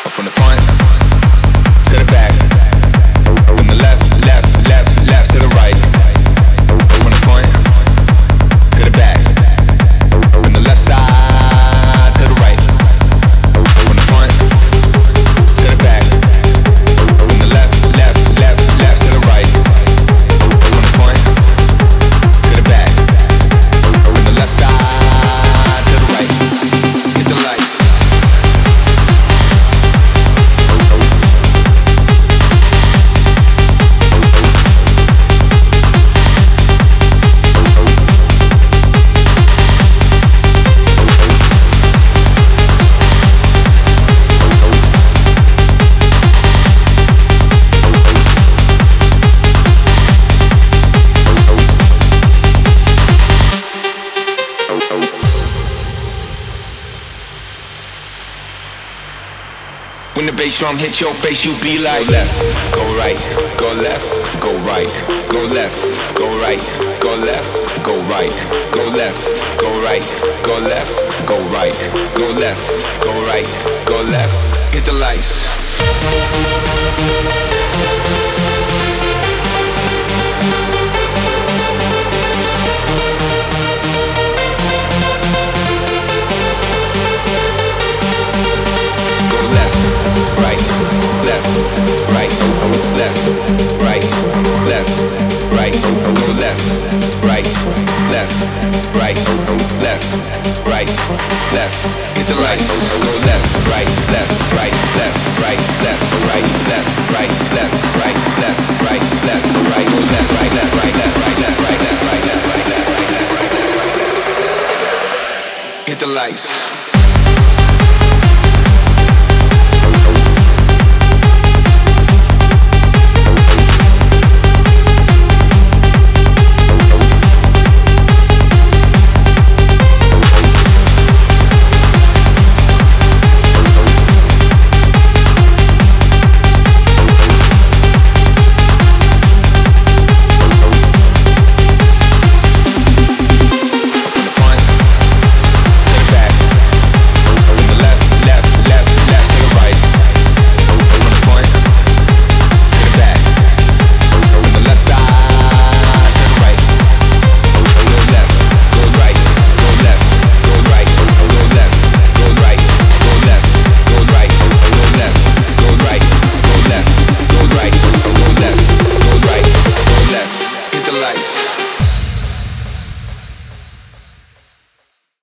From the front to the back, from the left, left, left, left to the right. From the front to the back, from the left side to the right. From the front to the back, from the left, left, left, left to the right. From the front to the back, from the left side to the right. Hit the lights. When the bass drum hit your face, you be like left, go right, go left, go right, go left, go right, go left, go right, go left, go right, go left, go right, go left, go right, go left. Hit the lights. Right, left, right, left, right, left, right, go left, right, left, right, left, right, left. Hit the lights. Go left, right, left, right, left, right, left, right, left, right, left, right, left, right, left, right, go left, right, left, right, left, right, left, right, left, right, left, right, left, right, left, right, left. Hit the lights.